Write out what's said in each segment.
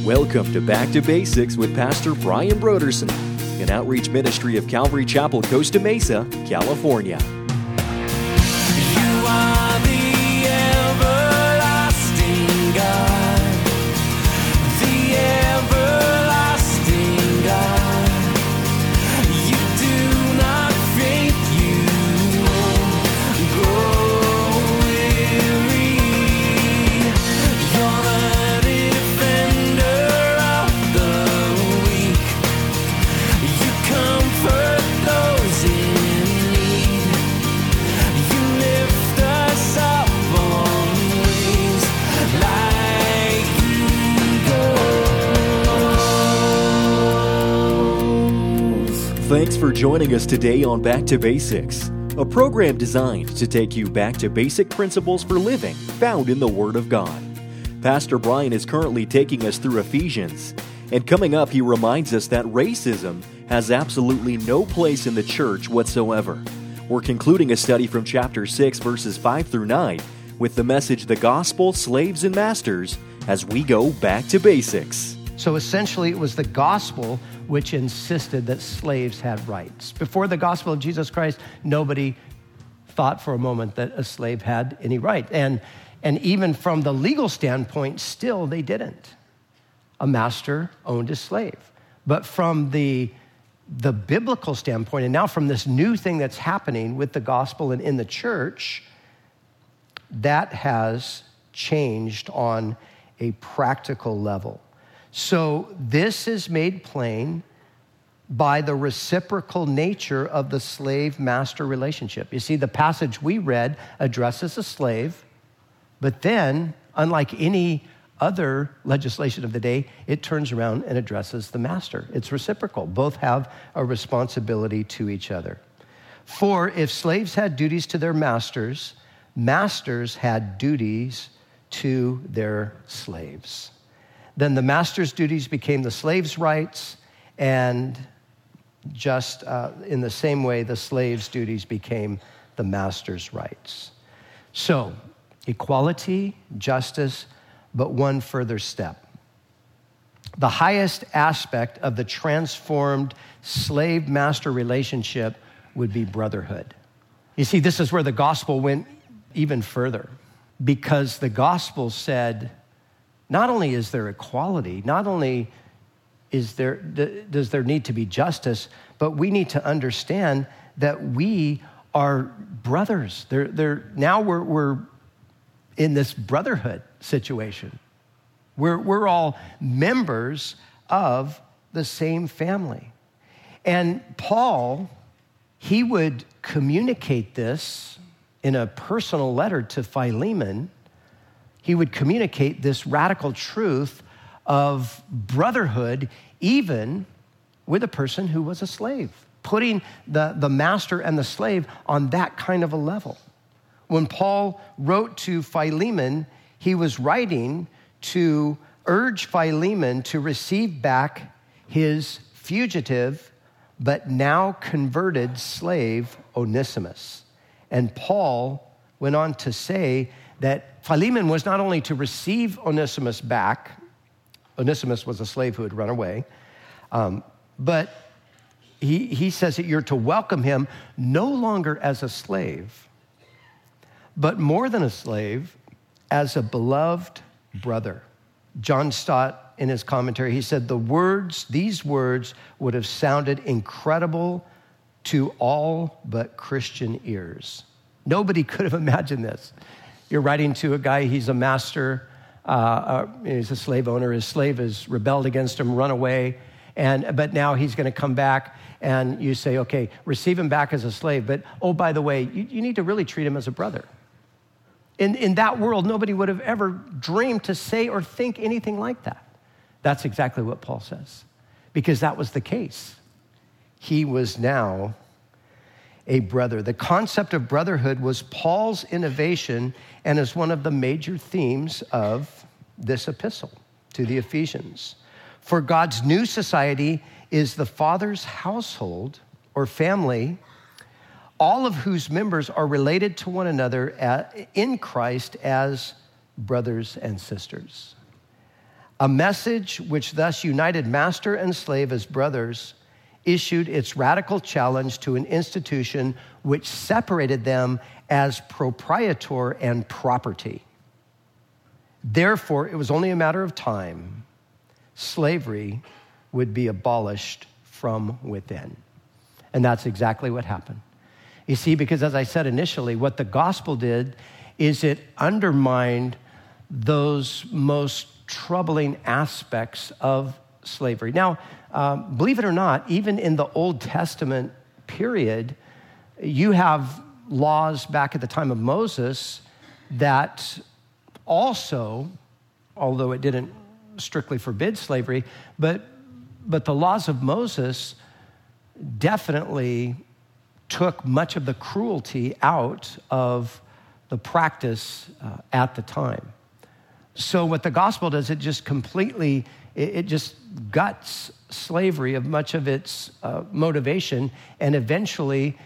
Welcome to Back to Basics with Pastor Brian Broderson, an outreach ministry of Calvary Chapel, Costa Mesa, California. You are the everlasting God, the everlasting God. You do not faint, you won't grow weary. You're the defender of the weak. You comfort those in need. You lift us up on wings like eagles. Thanks for joining us today on Back to Basics, a program designed to take you back to basic principles for living found in the Word of God. Pastor Brian is currently taking us through Ephesians, and coming up, he reminds us that racism has absolutely no place in the church whatsoever. We're concluding a study from chapter 6, verses 5 through 9, with the message, The Gospel, Slaves and Masters, as we go back to basics. So essentially, it was the gospel which insisted that slaves had rights. Before the gospel of Jesus Christ, nobody thought for a moment that a slave had any right. And even from the legal standpoint, still they didn't. A master owned a slave. But from the biblical standpoint, and now from this new thing that's happening with the gospel and in the church, that has changed on a practical level. So this is made plain by the reciprocal nature of the slave-master relationship. You see, the passage we read addresses a slave, but then, unlike any other legislation of the day, it turns around and addresses the master. It's reciprocal. Both have a responsibility to each other. For if slaves had duties to their masters, masters had duties to their slaves. Then the master's duties became the slave's rights, and just in the same way, the slave's duties became the master's rights. So, equality, justice, but one further step. The highest aspect of the transformed slave-master relationship would be brotherhood. You see, this is where the gospel went even further, because the gospel said, not only is there equality, not only does there need to be justice, but we need to understand that we are brothers. Now we're in this brotherhood situation. We're all members of the same family. And Paul, he would communicate this in a personal letter to Philemon. He would communicate this radical truth of brotherhood even with a person who was a slave, putting the master and the slave on that kind of a level. When Paul wrote to Philemon, he was writing to urge Philemon to receive back his fugitive but now converted slave Onesimus. And Paul went on to say that Philemon was not only to receive Onesimus back. Onesimus was a slave who had run away. But he says that you're to welcome him no longer as a slave, but more than a slave, as a beloved brother. John Stott, in his commentary, he said, these words would have sounded incredible to all but Christian ears. Nobody could have imagined this. You're writing to a guy, he's a master, he's a slave owner, his slave has rebelled against him, run away, but now he's going to come back, and you say, okay, receive him back as a slave, but oh, by the way, you need to really treat him as a brother. In that world, nobody would have ever dreamed to say or think anything like that. That's exactly what Paul says, because that was the case. He was now a brother. The concept of brotherhood was Paul's innovation and is one of the major themes of this epistle to the Ephesians. For God's new society is the Father's household or family, all of whose members are related to one another in Christ as brothers and sisters. A message which thus united master and slave as brothers issued its radical challenge to an institution which separated them as proprietor and property. Therefore, it was only a matter of time. Slavery would be abolished from within. And that's exactly what happened. You see, because as I said initially, what the gospel did is it undermined those most troubling aspects of slavery. Now, believe it or not, even in the Old Testament period, you have laws back at the time of Moses that also, although it didn't strictly forbid slavery, but the laws of Moses definitely took much of the cruelty out of the practice at the time. So what the gospel does, it just completely, it just guts slavery of much of its motivation, and eventually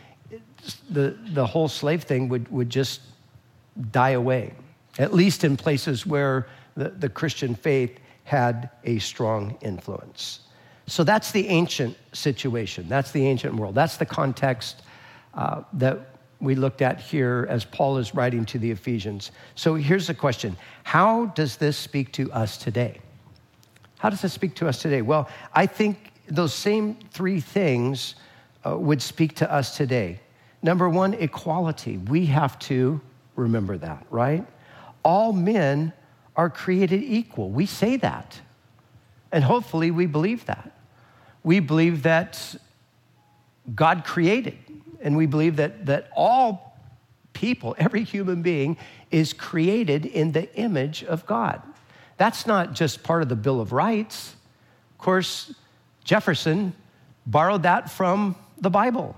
the whole slave thing would just die away, at least in places where the Christian faith had a strong influence. So that's the ancient situation. That's the ancient world. That's the context that we looked at here as Paul is writing to the Ephesians. So here's the question. How does this speak to us today? How does this speak to us today? Well, I think those same three things would speak to us today. Number one, equality. We have to remember that, right? All men are created equal. We say that. And hopefully we believe that. We believe that God created, and we believe that all people, every human being, is created in the image of God. That's not just part of the Bill of Rights. Of course, Jefferson borrowed that from the Bible.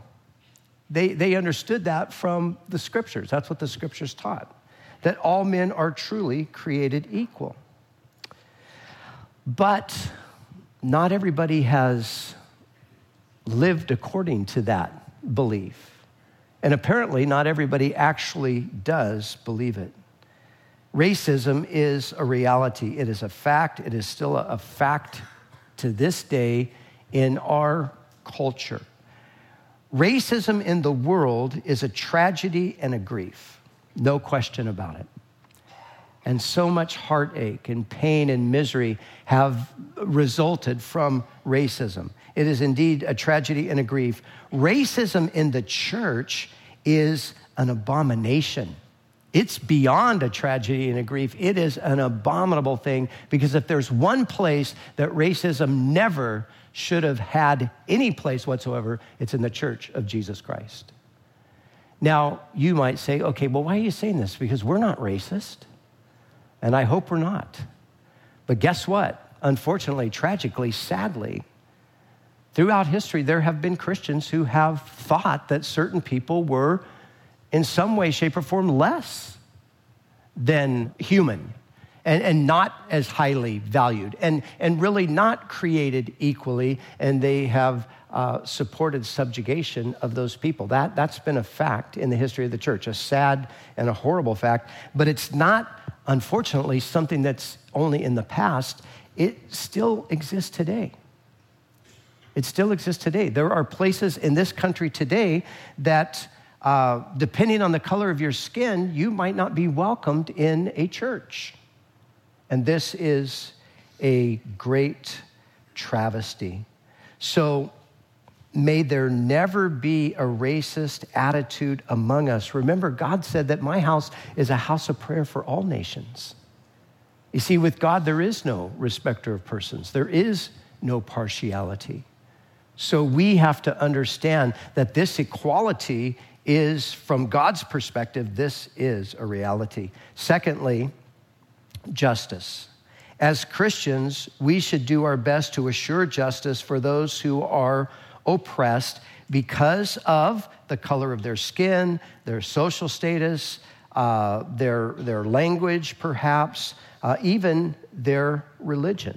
They understood that from the scriptures. That's what the scriptures taught, that all men are truly created equal. But not everybody has lived according to that belief. And apparently not everybody actually does believe it. Racism is a reality. It is a fact. It is still a fact to this day in our culture. Racism in the world is a tragedy and a grief. No question about it. And so much heartache and pain and misery have resulted from racism. It is indeed a tragedy and a grief. Racism in the church is an abomination. It's beyond a tragedy and a grief. It is an abominable thing, because if there's one place that racism never should have had any place whatsoever, it's in the church of Jesus Christ. Now, you might say, okay, well, why are you saying this? Because we're not racist. And I hope we're not. But guess what? Unfortunately, tragically, sadly, throughout history, there have been Christians who have thought that certain people were in some way, shape, or form less than human and not as highly valued and really not created equally, and they have supported subjugation of those people. That's been a fact in the history of the church, a sad and a horrible fact, but it's not, unfortunately, something that's only in the past. It still exists today. It still exists today. There are places in this country today that, depending on the color of your skin, you might not be welcomed in a church. And this is a great travesty. So may there never be a racist attitude among us. Remember, God said that my house is a house of prayer for all nations. You see, with God, there is no respecter of persons. There is no partiality. So we have to understand that this equality is, from God's perspective, this is a reality. Secondly, justice. As Christians, we should do our best to assure justice for those who are oppressed because of the color of their skin, their social status, their language, perhaps, even their religion.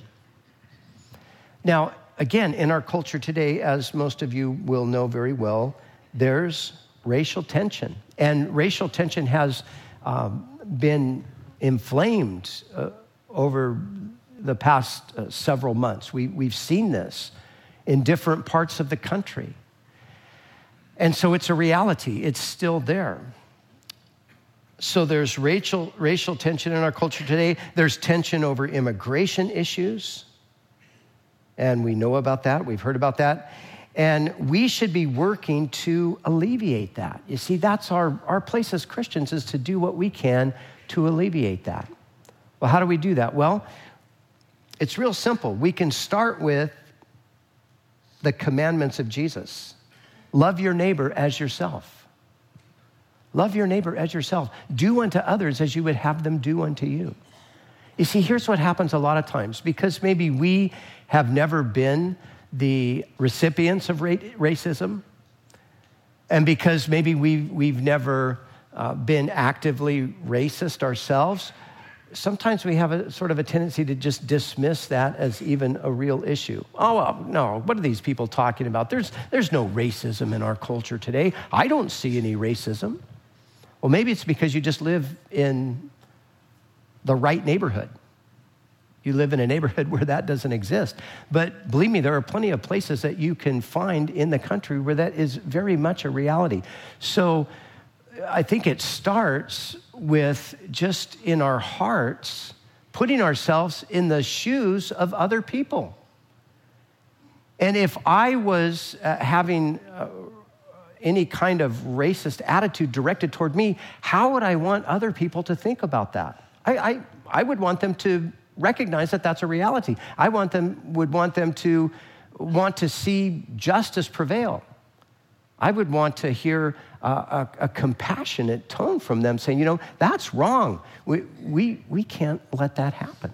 Now, again, in our culture today, as most of you will know very well, there's racial tension. And racial tension has been inflamed over the past several months. We've seen this in different parts of the country. And so it's a reality. It's still there. So there's racial tension in our culture today. There's tension over immigration issues. And we know about that. We've heard about that. And we should be working to alleviate that. You see, that's our place as Christians, is to do what we can to alleviate that. Well, how do we do that? Well, it's real simple. We can start with the commandments of Jesus. Love your neighbor as yourself. Love your neighbor as yourself. Do unto others as you would have them do unto you. You see, here's what happens a lot of times. Because maybe we have never been the recipients of racism, and because maybe we've never been actively racist ourselves, sometimes we have a sort of a tendency to just dismiss that as even a real issue. Oh, well, no, what are these people talking about? There's no racism in our culture today. I don't see any racism. Well, maybe it's because you just live in the right neighborhood. You live in a neighborhood where that doesn't exist. But believe me, there are plenty of places that you can find in the country where that is very much a reality. So I think it starts with just in our hearts, putting ourselves in the shoes of other people. And if I was having any kind of racist attitude directed toward me, how would I want other people to think about that? I would want them to recognize that that's a reality. I would want them to want to see justice prevail. I would want to hear a compassionate tone from them saying, that's wrong. We can't let that happen.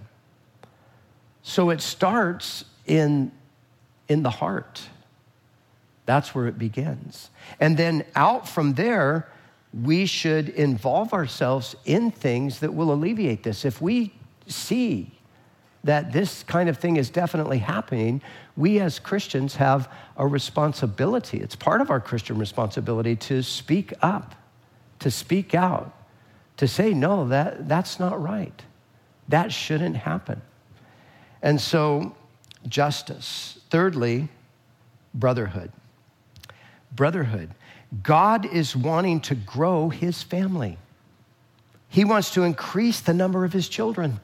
So it starts in the heart. That's where it begins. And then out from there, we should involve ourselves in things that will alleviate this. If we see that this kind of thing is definitely happening, we as Christians have a responsibility. It's part of our Christian responsibility to speak up, to speak out, to say, no, that's not right. That shouldn't happen. And so, justice. Thirdly, brotherhood. Brotherhood. God is wanting to grow his family. He wants to increase the number of his children.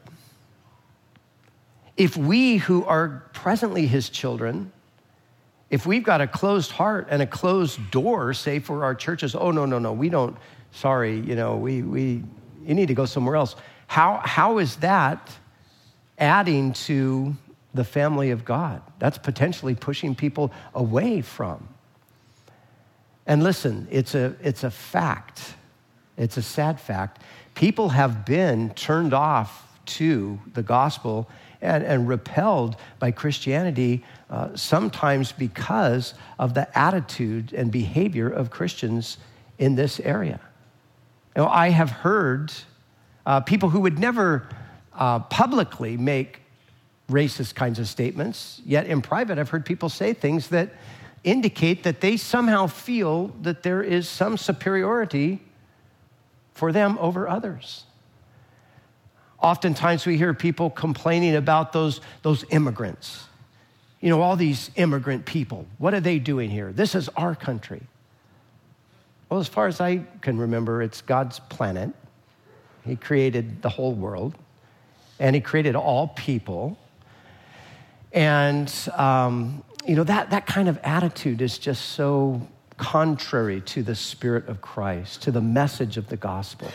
If we who are presently his children, if we've got a closed heart and a closed door, say for our churches, oh, no, we don't, sorry, you need to go somewhere else. How is that adding to the family of God? That's potentially pushing people away from. And listen, it's a fact. It's a sad fact. People have been turned off to the gospel and repelled by Christianity, sometimes because of the attitude and behavior of Christians in this area. I have heard people who would never publicly make racist kinds of statements, yet in private I've heard people say things that indicate that they somehow feel that there is some superiority for them over others. Oftentimes we hear people complaining about those immigrants. All these immigrant people. What are they doing here? This is our country. Well, as far as I can remember, it's God's planet. He created the whole world, and he created all people. And, that kind of attitude is just so contrary to the Spirit of Christ, to the message of the gospel.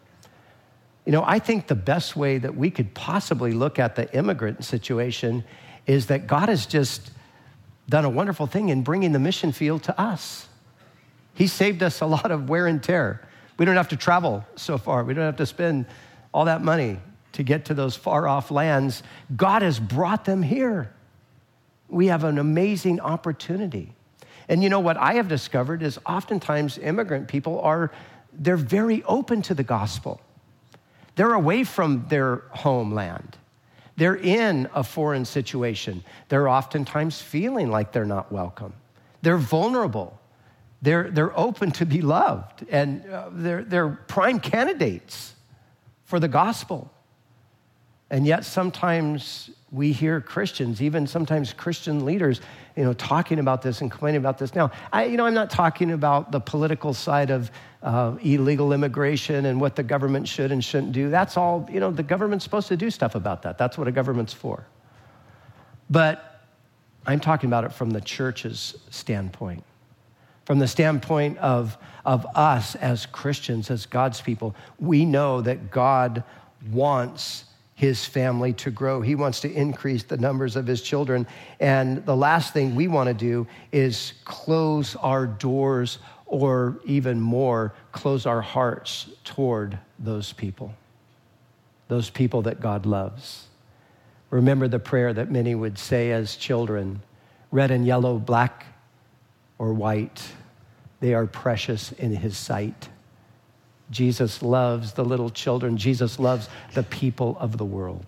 I think the best way that we could possibly look at the immigrant situation is that God has just done a wonderful thing in bringing the mission field to us. He saved us a lot of wear and tear. We don't have to travel so far. We don't have to spend all that money to get to those far-off lands. God has brought them here. We have an amazing opportunity. And what I have discovered is oftentimes immigrant people they're very open to the gospel. They're away from their homeland. They're in a foreign situation. They're oftentimes feeling like they're not welcome. They're vulnerable. They're open to be loved. And they're prime candidates for the gospel. And yet sometimes we hear Christians, even sometimes Christian leaders, talking about this and complaining about this. Now, I'm not talking about the political side of illegal immigration and what the government should and shouldn't do. That's all, the government's supposed to do stuff about that. That's what a government's for. But I'm talking about it from the church's standpoint, from the standpoint of us as Christians, as God's people. We know that God wants his family to grow. He wants to increase the numbers of his children. And the last thing we want to do is close our doors, or even more, close our hearts toward those people that God loves. Remember the prayer that many would say as children: red and yellow, black or white, they are precious in his sight. Jesus loves the little children. Jesus loves the people of the world.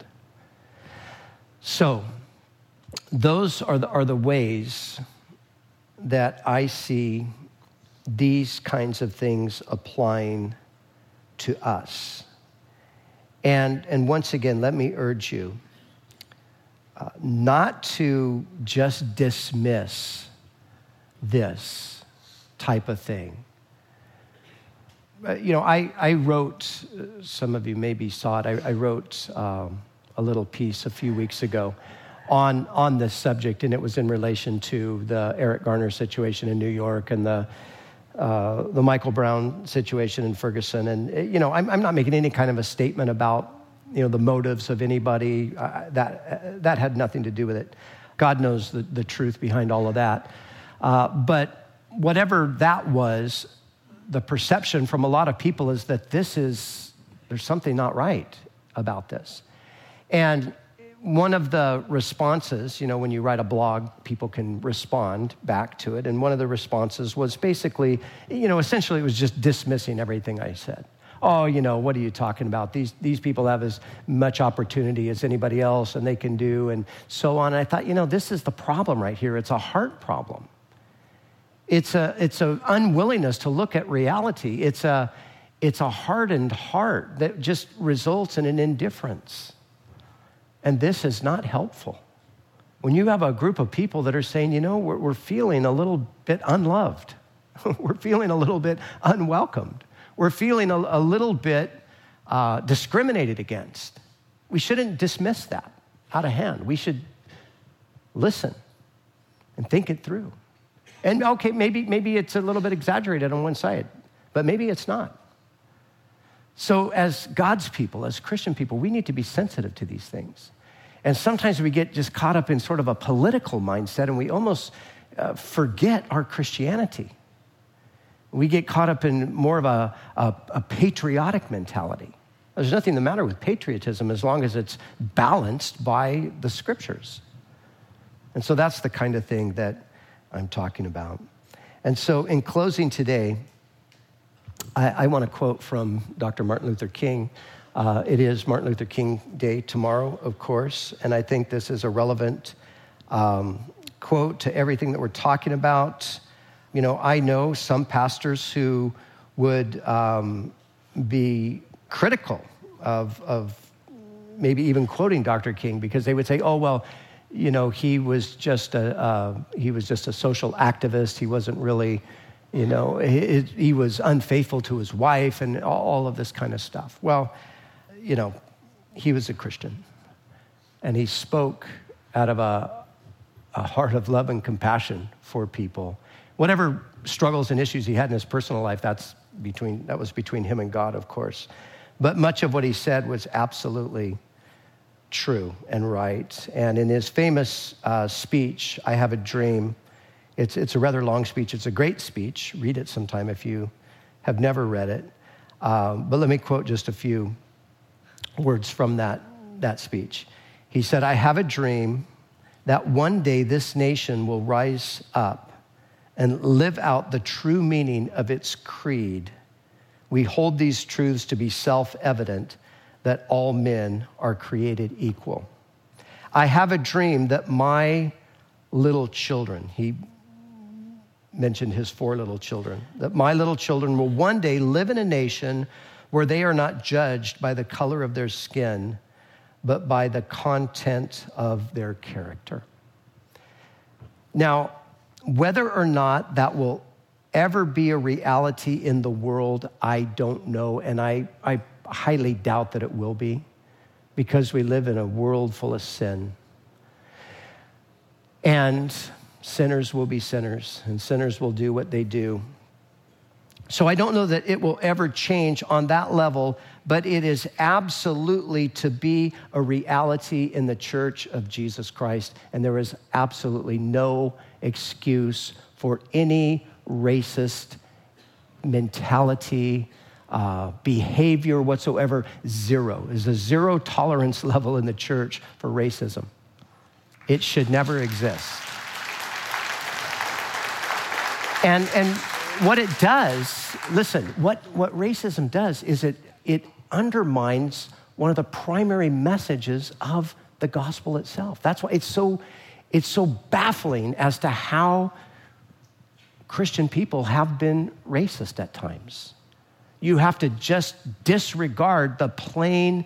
So those are the ways that I see these kinds of things applying to us. And once again, let me urge you not to just dismiss this type of thing. I wrote, some of you maybe saw it, I wrote a little piece a few weeks ago on this subject, and it was in relation to the Eric Garner situation in New York and the Michael Brown situation in Ferguson. And, I'm not making any kind of a statement about, the motives of anybody. That had nothing to do with it. God knows the truth behind all of that. But whatever that was, the perception from a lot of people is that there's something not right about this. And one of the responses, when you write a blog, people can respond back to it. And one of the responses was basically, essentially it was just dismissing everything I said. Oh, what are you talking about? These people have as much opportunity as anybody else, and they can do, and so on. And I thought, this is the problem right here. It's a heart problem. It's a unwillingness to look at reality. It's a hardened heart that just results in an indifference. And this is not helpful. When you have a group of people that are saying, we're feeling a little bit unloved. We're feeling a little bit unwelcomed. We're feeling a little bit discriminated against. We shouldn't dismiss that out of hand. We should listen and think it through. And okay, maybe it's a little bit exaggerated on one side, but maybe it's not. So as God's people, as Christian people, we need to be sensitive to these things. And sometimes we get just caught up in sort of a political mindset, and we almost forget our Christianity. We get caught up in more of a patriotic mentality. There's nothing the matter with patriotism as long as it's balanced by the scriptures. And so that's the kind of thing that I'm talking about. And so in closing today, I want to quote from Dr. Martin Luther King. It is Martin Luther King Day tomorrow, of course, and I think this is a relevant quote to everything that we're talking about. I know some pastors who would be critical of maybe even quoting Dr. King, because they would say, oh, well, he was just a social activist. He wasn't really, he was unfaithful to his wife and all of this kind of stuff. Well, he was a Christian, and he spoke out of a heart of love and compassion for people. Whatever struggles and issues he had in his personal life, that was between him and God, of course. But much of what he said was absolutely true and right. And in his famous speech, I Have a Dream, it's a rather long speech. It's a great speech. Read it sometime if you have never read it. But let me quote just a few words from that speech. He said, "I have a dream that one day this nation will rise up and live out the true meaning of its creed. We hold these truths to be self-evident, that all men are created equal. I have a dream that my little children," he mentioned his 4 little children, "that my little children will one day live in a nation where they are not judged by the color of their skin, but by the content of their character. Now, whether or not that will ever be a reality in the world, I don't know, and I highly doubt that it will be, because we live in a world full of sin. And sinners will be sinners, and sinners will do what they do. So I don't know that it will ever change on that level, but it is absolutely to be a reality in the church of Jesus Christ, and there is absolutely no excuse for any racist mentality, behavior whatsoever. Zero. There's a zero tolerance level in the church for racism. It should never exist. And what it does, listen, what racism does is it undermines one of the primary messages of the gospel itself. That's why it's so baffling as to how Christian people have been racist at times. You have to just disregard the plain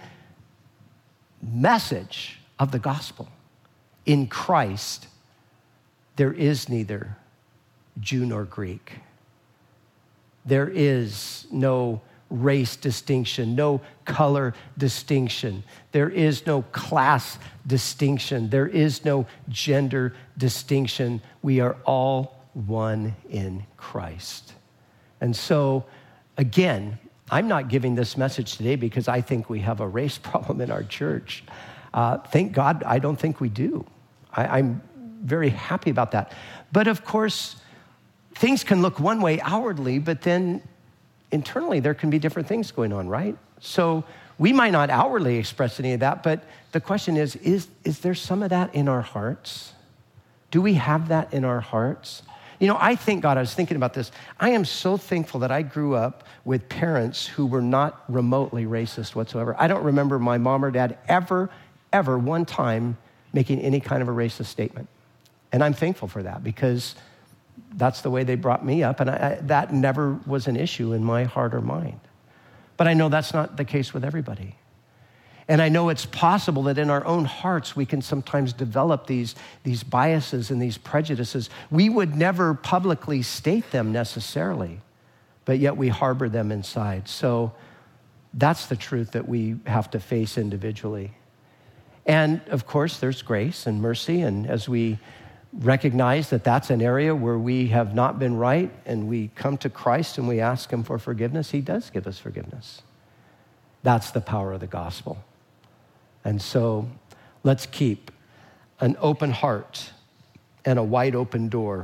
message of the gospel. In Christ, there is neither Jew nor Greek. There is no race distinction, no color distinction. There is no class distinction. There is no gender distinction. We are all one in Christ. And so, again, I'm not giving this message today because I think we have a race problem in our church. Thank God, I don't think we do. I'm very happy about that. But of course, things can look one way outwardly, but then internally there can be different things going on, right? So we might not outwardly express any of that, but the question is there some of that in our hearts? Do we have that in our hearts? You know, I thank God, I was thinking about this. I am so thankful that I grew up with parents who were not remotely racist whatsoever. I don't remember my mom or dad ever one time making any kind of a racist statement. And I'm thankful for that because that's the way they brought me up. And that never was an issue in my heart or mind. But I know that's not the case with everybody. And I know it's possible that in our own hearts, we can sometimes develop these biases and these prejudices. We would never publicly state them necessarily, but yet we harbor them inside. So that's the truth that we have to face individually. And of course, there's grace and mercy. And as we recognize that that's an area where we have not been right, and we come to Christ and we ask him for forgiveness, he does give us forgiveness. That's the power of the gospel. And so let's keep an open heart and a wide open door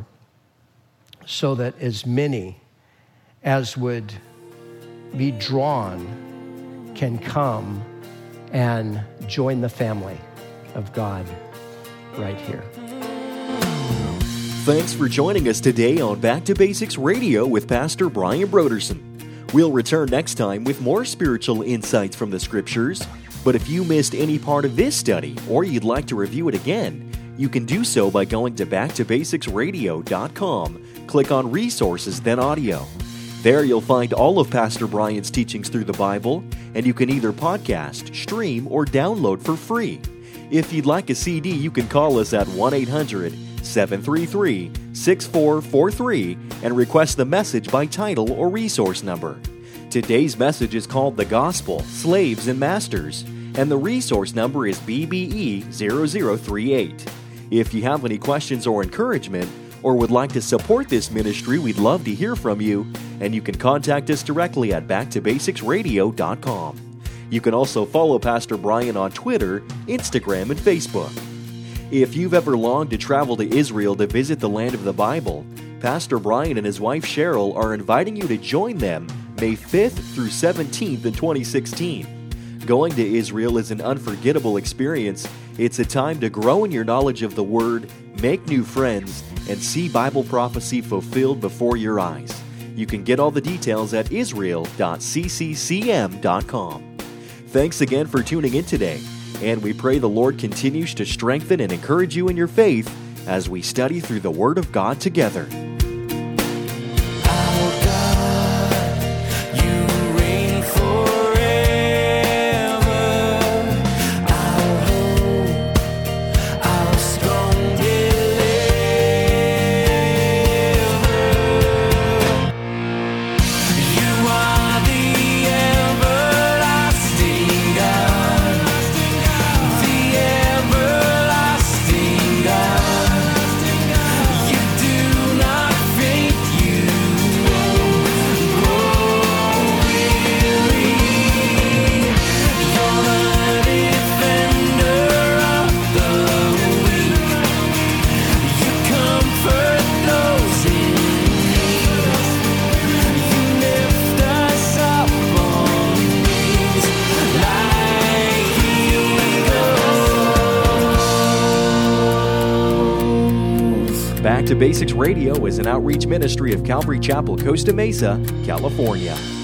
so that as many as would be drawn can come and join the family of God right here. Thanks for joining us today on Back to Basics Radio with Pastor Brian Brodersen. We'll return next time with more spiritual insights from the Scriptures. But if you missed any part of this study or you'd like to review it again, you can do so by going to backtobasicsradio.com, click on Resources, then Audio. There you'll find all of Pastor Brian's teachings through the Bible, and you can either podcast, stream, or download for free. If you'd like a CD, you can call us at 1-800-733-6443 and request the message by title or resource number. Today's message is called The Gospel, Slaves and Masters, and the resource number is BBE 0038. If you have any questions or encouragement, or would like to support this ministry, we'd love to hear from you, and you can contact us directly at backtobasicsradio.com. You can also follow Pastor Brian on Twitter, Instagram, and Facebook. If you've ever longed to travel to Israel to visit the land of the Bible, Pastor Brian and his wife Cheryl are inviting you to join them May 5th through 17th in 2016. Going to Israel is an unforgettable experience. It's a time to grow in your knowledge of the Word, make new friends, and see Bible prophecy fulfilled before your eyes. You can get all the details at israel.cccm.com. Thanks again for tuning in today, and we pray the Lord continues to strengthen and encourage you in your faith as we study through the Word of God together. You reign forever. Our Back to Basics Radio is an outreach ministry of Calvary Chapel, Costa Mesa, California.